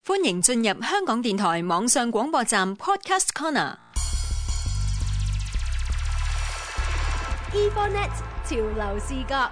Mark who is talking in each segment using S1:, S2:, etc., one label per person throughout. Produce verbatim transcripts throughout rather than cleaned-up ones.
S1: 歡迎進入香港電台網上廣播站 Podcast Corner。E4Net 潮流視覺。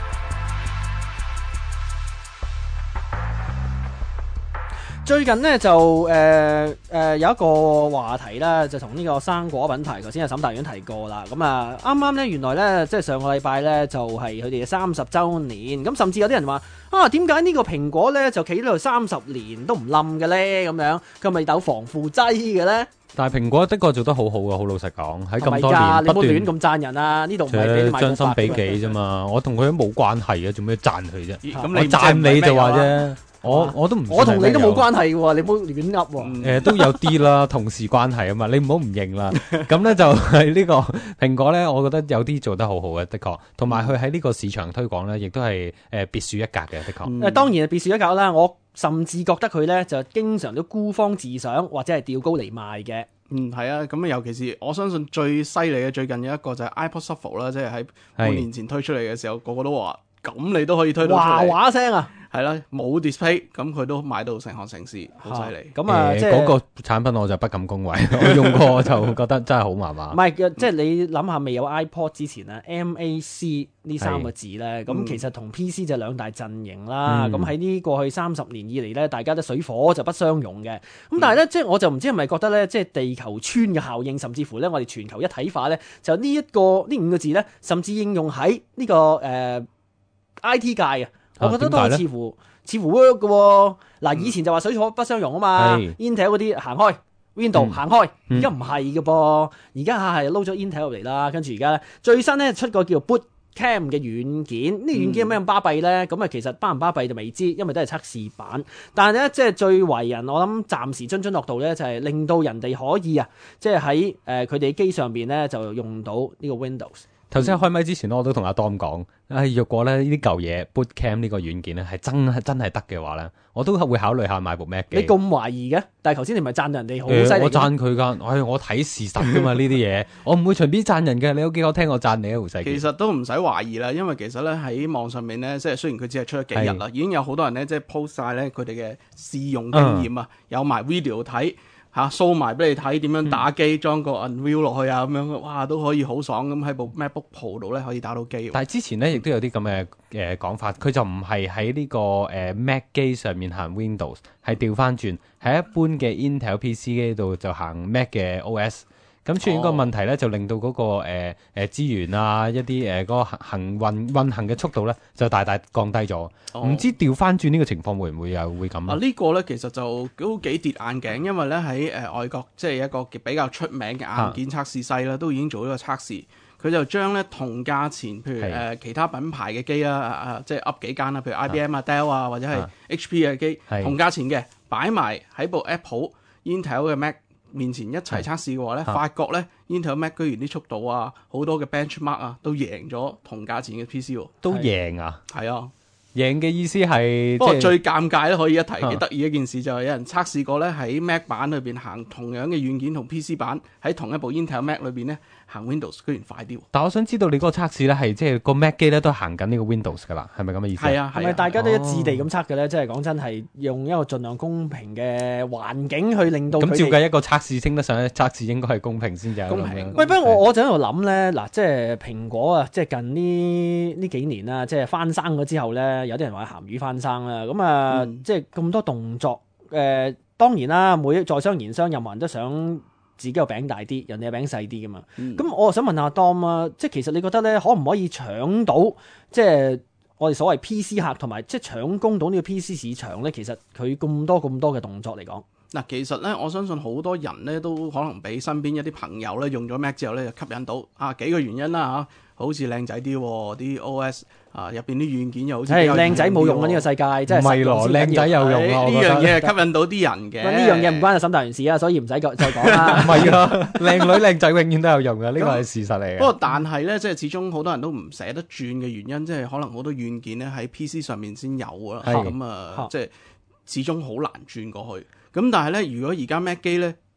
S2: 最近呢，就誒誒、呃呃、有一個話題啦，就同呢個生果品牌，頭先阿沈大院提過啦。咁啊，啱啱呢，原來呢，即係上個禮拜呢，就係佢哋嘅三十週年。咁甚至有啲人話啊，點解呢個蘋果呢，就企喺度三十年都唔冧嘅呢？咁樣佢咪有防腐劑嘅呢？
S3: 但係蘋果的確做得好好啊，好老實講，喺咁多
S2: 係咪
S3: 年不斷
S2: 你唔好亂咁讚人啊！呢度唔係俾你買
S3: 將心比己啫嘛，我同佢都冇關係嘅，做咩讚佢啫？
S2: 咁
S3: 我讚你就話啫。我我都唔，
S2: 我同你都冇關係喎，你唔好亂噏喎。
S3: 誒、呃，都有啲啦，同事關係啊嘛，你唔好唔認啦。咁咧就係呢個蘋果咧，我覺得有啲做得好好嘅，的確。同埋佢喺呢個市場推廣咧，亦都係誒別樹一格嘅，的確。
S2: 誒、嗯，當然係別樹一格啦。我甚至覺得佢咧就經常都孤芳自賞，或者係吊高嚟賣嘅。
S4: 嗯，係啊，咁尤其是我相信最犀利嘅最近有一個就係 iPod Shuffle 啦，即係喺半年前推出嚟嘅時候，個個都話咁你都可以推到出嚟，
S2: 嘩嘩聲啊！
S4: 係啦，冇 display，咁佢都買到成行成市，好犀利。
S2: 咁啊，
S3: 誒
S2: 即係
S3: 嗰個產品我就不敢恭維，我用過我就覺得真係好麻麻。
S2: 唔係，即係你諗下，未有 iPod 之前啊 ，M A C 呢三個字咧，咁、嗯、其實同 P C 就兩大陣營啦。咁喺呢過去三十年以嚟咧，大家都水火就不相容嘅。咁但係咧，嗯、即係我就唔知係咪覺得咧，即係地球村嘅效應，甚至乎咧，我哋全球一體化咧，就呢、這、一個呢五個字咧，甚至應用喺呢、這個誒、呃、I T 界啊，我覺得都似乎。似乎 work 嘅喎，嗱以前就話水火不相容啊嘛、嗯、，Intel 嗰啲行開 ，Windows 行開，而家唔係嘅噃，而家係撈咗 Intel 入嚟啦，跟住而家最新咧出個叫 Boot Camp 嘅軟件，呢、嗯、軟件有咩咁巴閉咧？咁啊其實巴唔巴閉就未知，因為都係測試版。但係咧即係最為人我諗暫時津津樂道咧，就係令到人哋可以啊，即係喺誒佢哋機上邊咧就用到呢個 Windows。
S3: 頭先開麥之前我都同阿 Dom 講，唉、哎，若果咧呢啲舊嘢 Bootcamp 呢個軟件咧係真係真係得嘅話咧，我都會考慮下買部 Mac 機。
S2: 你咁懷疑嘅？但係頭先你咪讚人哋好犀利。
S3: 我讚佢噶，唉、哎，我睇事實噶嘛呢啲嘢，我唔會隨便讚人嘅。你有幾可聽我讚你啊，胡世傑？
S4: 其實都唔使懷疑啦，因為其實咧喺網上面咧，即係雖然佢只係出咗幾日啦，已經有好多人咧即係 post 晒咧佢哋嘅試用經驗啊，嗯、有埋 video 睇。嚇 show 埋俾你睇點樣打機，裝、嗯、個 Unreal 落去啊咁樣，哇都可以好爽咁喺部 MacBook Pro 度咧可以打到機。
S3: 但係之前咧亦都有啲咁嘅誒講法，佢就唔係喺呢個誒、呃、Mac 機上面行 Windows，係調翻轉喺一般嘅 Intel P C 機度就行 Mac 嘅 O S。咁出現個問題咧，就令到嗰、那個誒誒、呃、資源啊，一啲誒嗰個行運運行嘅速度咧，就大大降低咗。唔、哦、知調翻轉呢個情況會唔會又會咁啊？這個、呢個咧其實就都幾跌眼鏡，因為咧喺誒外國即係一個比較出名嘅硬件測試西啦，啊、都已經做咗個測試。佢就將咧同價錢，譬如誒、呃、其他品牌嘅機啦，啊啊即係 up 幾間啦，譬如 I B M 啊、Dell 啊，或者係 H P 嘅機，啊、同價錢嘅擺埋喺部 Apple、Intel 嘅 Mac面前一齊測試嘅話咧，啊、發覺咧 Intel Mac 居然啲速度啊，好多嘅 benchmark 啊，都贏咗同價錢嘅 P C 喎。都贏啊？
S4: 係啊，
S3: 贏嘅意思係。不
S4: 過最尷尬咧，可以一提幾得意一件事就係有人測試過咧，喺 Mac 版裏邊行同樣嘅軟件同 P C 版喺同一部 Intel Mac 裏邊咧行 Windows 居然快啲。
S3: 但我想知道你嗰個測試咧係即係個 Mac 機咧都行緊呢個 Windows 噶啦，係咪咁嘅意思？
S4: 係啊，係咪、
S2: 啊、大家都一致地咁測嘅咧？即係講真係用一個盡量公平嘅環境去令到佢哋。
S3: 咁照計一個測試稱得上咧，測試應該係公平先至係
S2: 公平。喂，不過我我就喺度諗咧，嗱，即係蘋果啊，即係近呢呢幾年啦，即係翻生咗之後咧，有啲人話鹹魚翻生啦，咁啊，嗯、即係咁多動作，誒、呃，當然啦，每在商言商，任何人都想自己個餅大啲，人哋個餅細啲噶嘛。咁、嗯、我想問下 Dom 啊，即係其實你覺得咧，可唔可以搶到即係我哋所謂 P C 客，同埋即係搶攻到呢個 P C 市場咧？其實佢咁多咁多嘅動作嚟講，
S4: 嗱，其實咧，我相信好多人咧都可能俾身邊一啲朋友咧用咗 Mac 之後咧就吸引到啊，幾個原因啦嚇。好似靚仔啲，啲 O S 啊入邊啲軟件又好似係靚仔冇用啊！呢、這個世界真係
S3: 唔係咯，靚仔有用啊！
S4: 呢樣嘢係吸引到啲人嘅。
S2: 呢樣嘢唔關阿沈大元事啊，所以唔使再講啦。
S3: 唔係啊，靚女靚仔永遠都有用嘅，呢個係事實嚟嘅。
S4: 不過但係咧，即係始終好多人都唔捨得轉嘅原因，即係可能好多軟件咧喺 P C 上面先有啊。咁啊，即係始終好難轉過去。咁但係咧，如果而家 Mac 機咧，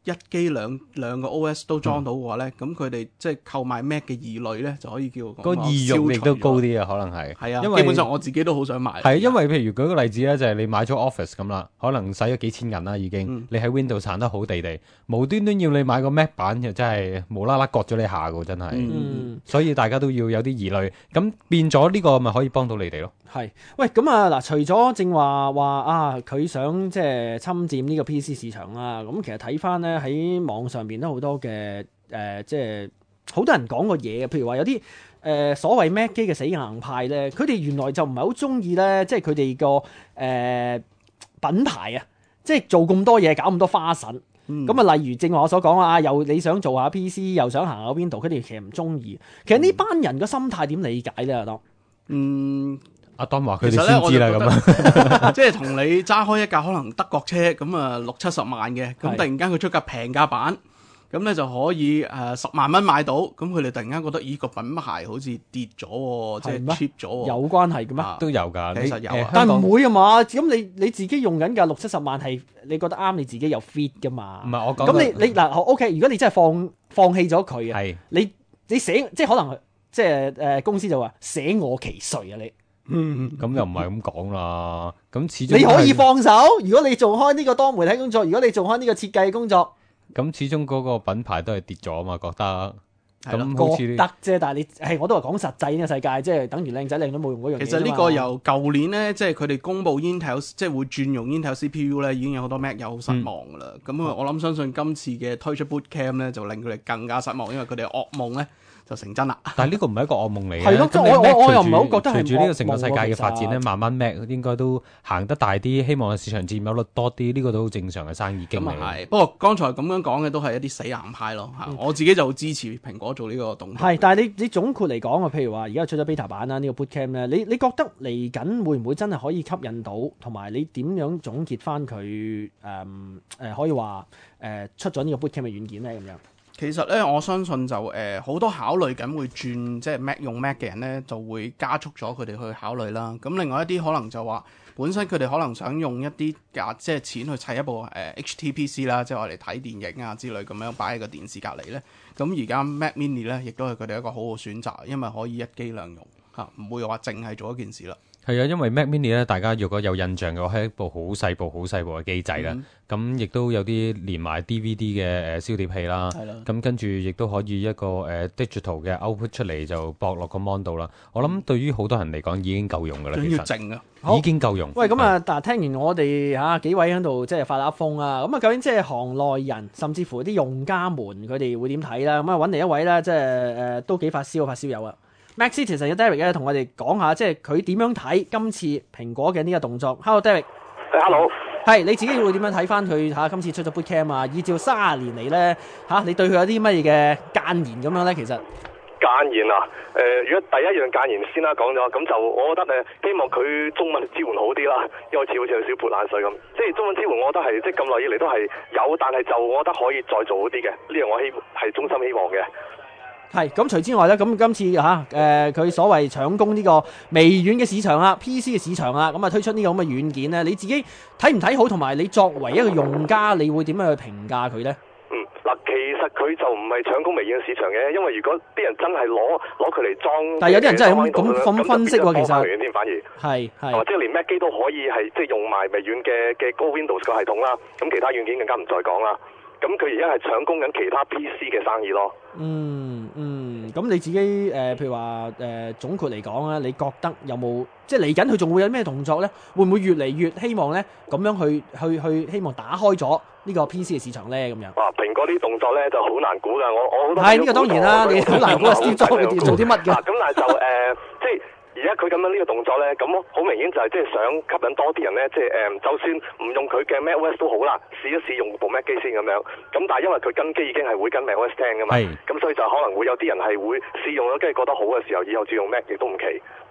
S4: 一機兩兩個 O S 都裝到嘅話咧，咁佢哋即係購買 Mac 嘅疑慮咧，就可以叫
S3: 個意欲亦都高啲啊，可能係。
S4: 係啊，
S3: 因為
S4: 基本上我自己都好想買。
S3: 係因為譬如舉個例子咧，就係你買咗 Office 咁啦，可能使咗幾千銀啦已經，
S4: 嗯、
S3: 你喺 Windows 撐得好地地，無端端要你買個 Mac 版，就真係無啦啦割咗你下噶，真係。
S2: 嗯，
S3: 所以大家都要有啲疑慮，咁變咗呢個咪可以幫到你哋咯。
S2: 係，喂，咁啊嗱，除咗正話話啊，佢想即係侵佔呢個 P C 市場啦，咁其實睇翻咧喺網上邊都好多嘅誒、呃，即係好多人講過嘢嘅，譬如話有啲誒、呃、所謂 Mac 機嘅死硬派咧，佢哋原來就唔係好中意咧，即係佢哋個誒品牌啊，即係做咁多嘢，搞咁多花神。咁啊、嗯，例如正話我所講啊，又你想做下 P C，又想行下邊度，佢哋其實唔中意。其實呢班人個心態點理解咧？阿當，
S4: 嗯。
S3: 阿當話佢哋先知啦，咁啊，
S4: 即係同你揸開一架可能德國車咁啊六七十萬嘅，咁突然間佢出架平價版，咁咧就可以誒十萬蚊買到，咁佢哋突然間覺得咦個品牌好似跌咗，即係 cheap 咗，
S2: 有關係嘅咩？
S3: 都有㗎，
S4: 其實有，
S3: 呃、
S2: 但唔會啊嘛。咁你你自己用緊架六七十萬係你覺得啱你自己有 fit 㗎嘛？
S3: 唔係我講。
S2: 咁你你嗱 OK，如果你真係放放棄咗佢啊，
S3: 係
S2: 你你捨即係可能即係誒公司就話捨我其誰啊你？
S3: 嗯，咁又唔係咁講啦。咁始終
S2: 你可以放手。如果你做開呢個多媒體工作，如果你做開呢個設計工作，
S3: 咁始終嗰個品牌都係跌咗啊嘛，覺得咁好似
S2: 覺得啫。但係你係我都話講實際呢個世界，即係等於靚仔靚女冇用嗰樣嘢。
S4: 其實呢個由舊年咧，即係佢哋公布 Intel 即係會轉用 Intel C P U 咧，已經有好多 Mac 友好失望噶啦。咁、嗯、我諗相信今次嘅推出 Bootcamp 咧，就令佢哋更加失望，因為佢哋噩夢咧就成真啦。
S3: 但係呢個唔係一個噩夢嚟嘅。
S2: 係咯，即係我我我又唔係好覺得係
S3: 隨住呢個成個世界嘅發展咧，慢慢 Mac 應該都行得大啲，希望市場佔有率多啲，呢、這個都好正常嘅生意經歷。
S4: 咁啊係，不過剛才咁樣講嘅都係一啲死硬派咯嚇，嗯、我自己就好支持蘋果做呢個動作。
S2: 係，但係你你總括嚟講啊，譬如話而家出咗 beta 版啦，呢、這個 Bootcamp 咧，你你覺得嚟緊會唔會真係可以吸引到，同埋你點樣總結翻佢誒誒可以話誒、呃、出咗呢個 Bootcamp 嘅軟件咧咁樣？
S4: 其實咧，我相信就誒好、呃、多考慮緊會轉即係 Mac 用 Mac 嘅人咧，就會加速咗佢哋去考慮啦。咁另外一啲可能就話，本身佢哋可能想用一啲價即係錢去砌一部誒、呃、H T P C 啦，即係我哋睇電影啊之類咁樣擺喺個電視隔離咧。咁而家 Mac Mini 咧，亦都係佢哋一個好好選擇，因為可以一機兩用嚇，唔、啊、會話淨係做一件事啦。
S3: 係啊，因為 Mac Mini 咧，大家如果有印象嘅話，係一部好細部、好細部嘅機仔啦。咁亦、嗯、都有啲連埋 D V D 嘅誒燒碟器啦。係啦。咁跟住亦都可以一個誒、呃、digital 嘅 output 出嚟就駁落個 mon 度啦。我諗對於好多人嚟講已經夠用噶啦，其實。靜啊！已經夠用。喂，
S2: 咁啊，但係聽完我哋嚇幾位喺度即係發下瘋啊，咁啊究竟即係行內人，甚至乎啲用家們佢哋會點睇咧？咁啊揾嚟一位咧，即係誒、呃、都幾發燒發燒友啊！Mac Citizen 嘅 Derek 咧，同我哋講下，即係佢點樣睇今次蘋果嘅呢個動作。Hello，Derek。
S5: 誒，Hello。
S2: 係你自己會點樣睇翻佢嚇？今次出咗 Bootcamp 啊，依照三十年嚟咧嚇，你對佢有啲乜嘢嘅諫言咁樣咧？其實
S5: 諫言啊，誒、呃，如果第一樣諫言先啦，講咗，咁就我覺得誒，希望佢中文支援好啲啦，因為似好似有少潑冷水咁。即係中文支援，我覺得係即係咁耐以嚟都係有，但係就我覺得可以再做好啲嘅，呢樣我希係衷心希望嘅。
S2: 係咁，除之外咧，咁今次嚇誒佢所謂搶攻呢個微軟嘅市場啦、P C 嘅市場啦，咁啊推出呢個咁嘅軟件咧，你自己睇唔睇好？同埋你作為一個用家，你會點樣去評價佢咧？
S5: 嗯，嗱，其實佢就唔係搶攻微軟嘅市場嘅，因為如果啲人真係攞攞佢嚟裝，
S2: 但係有啲人真係咁咁咁分析喎，其實
S5: 微軟添反而
S2: 係係，
S5: 即係連 Mac 機都可以係即係用埋微軟嘅嘅嗰個 Windows 個系統啦，咁其他軟件更加唔再講啦。咁佢而家係搶攻緊其他 P C 嘅生意咯。
S2: 嗯嗯，咁你自己誒、呃，譬如話誒、呃，總括嚟講咧，你覺得有冇即係嚟緊佢仲會有咩動作咧？會唔會越嚟越希望咧咁樣去去去希望打開咗呢個 P C 嘅市場咧？咁樣
S5: 哇，蘋果啲動作咧就好難估㗎，我我好多
S2: 係呢個當然啦，你好難估啊，Steve Jobs做啲乜嘅？
S5: 咁但係就誒、呃，即係。而家佢咁樣呢個動作咧，咁好明顯就係即係想吸引多啲人咧，即係誒，就算唔用佢嘅 MacOS 都好啦，試一試用部 Mac 機先咁樣。咁但係因為佢跟機已經係會跟 MacOS 聽噶嘛，咁是所以就可能會有啲人係會試用咗，跟住覺得好嘅時候，以後轉用 Mac 亦都唔奇。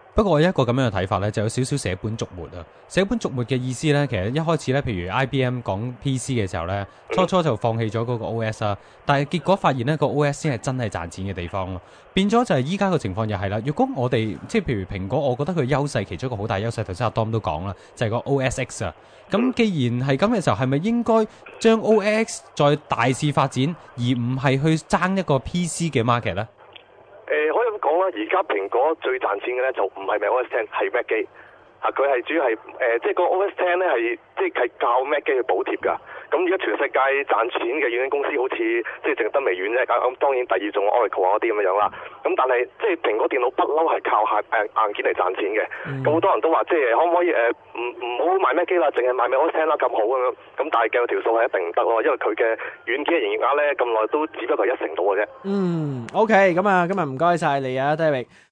S3: 不過我有一個咁樣嘅睇法咧，就有少少捨本逐末啊。捨本逐末嘅意思咧，其實一開始咧，譬如 I B M 講 P C 嘅時候咧，初初就放棄咗嗰個 O S 啦，但係結果發現咧個 O S 先係真係賺錢嘅地方咯。變咗就係依家個情況又係啦。如果我哋即係譬如蘋果，我覺得佢優勢其中一個好大優勢，頭先阿 Dom 都講啦，就係個 O S X 啊。咁既然係咁嘅時候，係咪應該將 O S X 再大肆發展，而唔係去爭一個 P C 嘅 market 咧？
S5: 誒、呃、可以咁講啦，而家蘋果最賺錢嘅咧就唔係 Mac O S X 係 Mac 機，嚇佢係主要係誒、呃、即係個 O S X 咧係即係係靠 Mac 機去補貼㗎。咁而家全世界賺錢嘅軟件公司好似即係淨係得微軟啫，咁當然第二種 Oracle 啊嗰啲咁樣啦。咁但係即係蘋果電腦不嬲係靠下誒硬件嚟賺錢嘅。咁好、嗯、多人都話即係可唔可以誒唔唔好買 Mac 機啦，淨係買 Mac O S X 啦咁好咁樣。咁但係計條數係一定唔得咯，因為佢嘅軟件嘅營業額咧咁耐都只不過係一成到嘅啫。
S2: 嗯 ，OK，咁啊，今日唔該晒你啊，David。